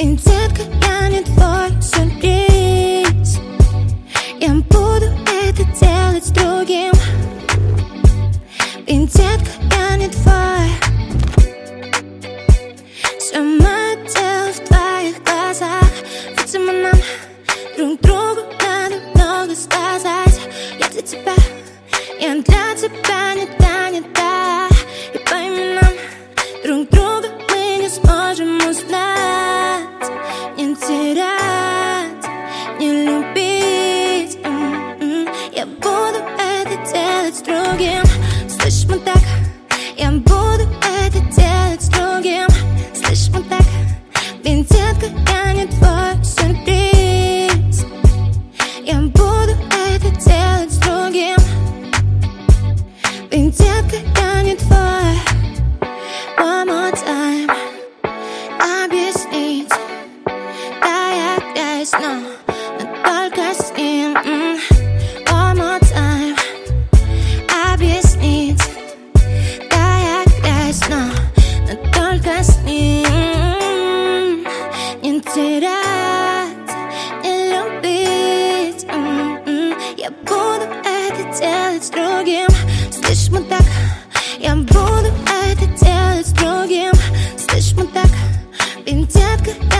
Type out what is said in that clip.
Ведь, детка, я не твой сюрприз. Я буду это делать с другим. Ведь, детка, я не твой. Все мое дело в твоих глазах. Видимо, нам друг другу надо много сказать. Я для тебя, я для тебя не та, не та. И по именам друг друга мы не сможем узнать. Не терять, не любить. Я буду это делать с другим. Слышь, мы так, я буду это делать с другим. Слышь, мы так, ведь, детка, я не твой сюрприз. Я буду это делать с другим. Ведь, детка, я не твой. One more time объяснить. Да, я грязь, но только с ним. One more time объяснить. Да, я грязь, но только с ним. Не терять, не любить. Я буду это делать с другим. Слышь, мы так, я буду это делать с другим. Слышь, мы так, ведь, детка,